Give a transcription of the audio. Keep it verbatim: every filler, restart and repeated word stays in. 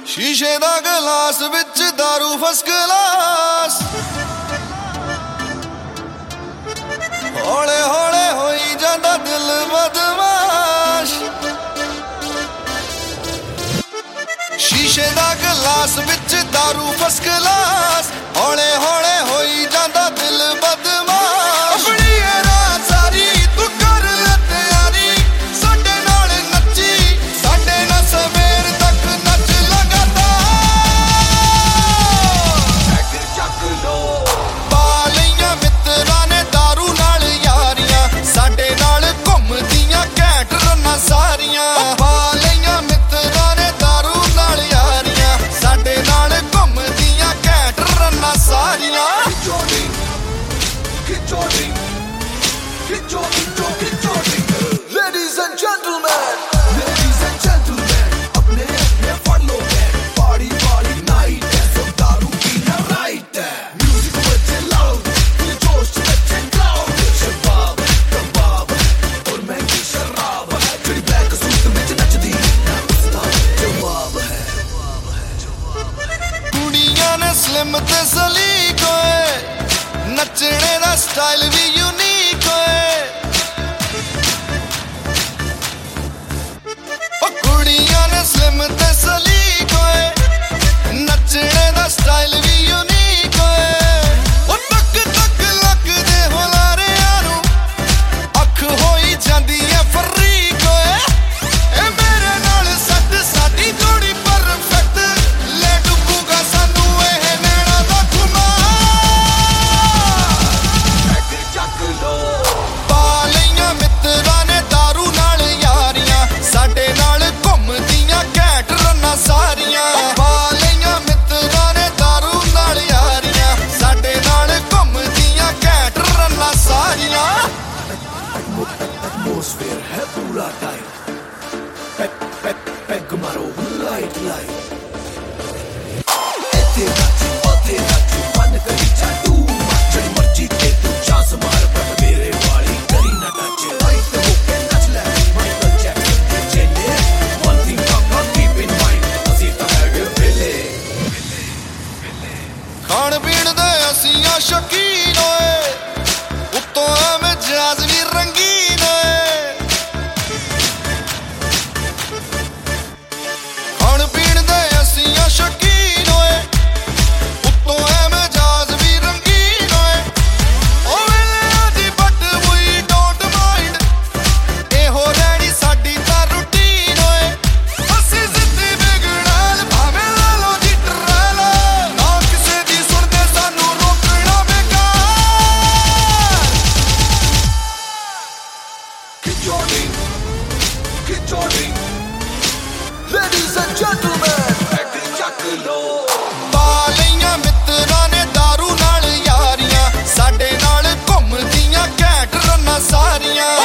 शीशे दा गलास विच दारू फर्स्ट क्लास हौले हौले होई जांदा दिल बदमाश। शीशे दा गलास विच दारू फर्स्ट क्लास हौले हौले होई जांदा दिल बदमाश। अपनी ये रात सारी तू कर ले तैयारी साडे नाल नच्ची साडे नाल सवेर तक नच सारियां पा लईयां मित्तरां ने दारू नाल यारियां साडे नाल घुमदियां घैंट रन्ना सारियां। Ladies and gentlemen, ladies and gentlemen, अपने अपने फड़ लो बैठ पार्टी वाली नाइट है सब दारू पीना राइट है। म्यूजिक बजे लाउड जोश बजे क्लाउड शबाब कबाब और महंगी शराब है ब्लैक सूट में नचदी ना उसका जवाब है। कुड़ियां ने स्लिम ते सलीक होए नचने दा स्टाइल भी यूनिक होए। कुड़ियां ने स्लिम ते सलीक होए नचने दा स्टाइल भी यूनिक होए। ओ तक तक लगदे हुलारियां नूं अख होई जांदी है फरीक होए। ए मेरे नाल सट साडी जोड़ी परफेक्ट ले डुबूगा सानू एह नैना दा पा लईयां मित्तरां ने दारू नाल यारियां साडे नाल घुमदियां घैंट रन्ना सारियां। पा लईयां मित्तरां ने दारू नाल यारियां साडे नाल घुमदियां घैंट रन्ना सारियां। एटमॉस्फेयर है पूरा टाइट पैग मारो लाइट लाइट एते नाचो ओते नाचो मन करी जादू जड़ी मर्जी ते तू चांस मार पर मेरे वाली करी ना टच लाइट होके नच ले माइकल जैक्सन दे चेले one thing I keep in mind ਅਸੀਂ ਤਾਂ ਹੈਗੇ ਵੇਲੇ ਖਾਣ ਪੀਣ ਦੇ ਅਸੀਂ ਆ ਸ਼ੌਕੀਨ ਹੋਏ ਉੱਤੋਂ ਐਵੇਂ ਜਾਜ਼ ਵੀ ਰੰਗੀਨ ਹੋਏ। ਖਾਣ ਪੀਣ ਦੇ ਅਸੀਂ ਆ ਸ਼ੌਕੀਨ ਹੋਏ ਉੱਤੋਂ ਐਵੇਂ ਜਾਜ਼ ਵੀ ਰੰਗੀਨ ਹੋਏ। ਓ ਵੇਲੇ ਦੀ ਬਟ ਵੀ ਡੋਂਟ ਮਾਈਂਡ ਇਹੋ ਰਹਿਣੀ ਸਾਡੀ ਤਾਂ ਰੂਟੀਨ ਹੋਏ। ਅਸੀਂ ਜ਼ਿੱਦੀ ਵਿਗੜਾਲ ਭਾਵੇਂ ਲਾ ਲੋ ਜੀ ਟਰੈਲ ਨਾ ਕਿਸੇ ਦੀ ਸੁਣਦੇ ਸਾਨੂੰ ਰੋਕਣਾ ਬੇਕਾਰ। Ladies and gentlemen, ਪਾ ਲਈਆਂ ਮਿੱਤਰਾਂ ਨੇ दारू ਨਾਲ ਯਾਰੀਆਂ ਸਾਡੇ ਨਾਲ ਘੁੰਮਦੀਆਂ ਘੈਂਟ ਰੰਨਾ ਸਾਰੀਆਂ।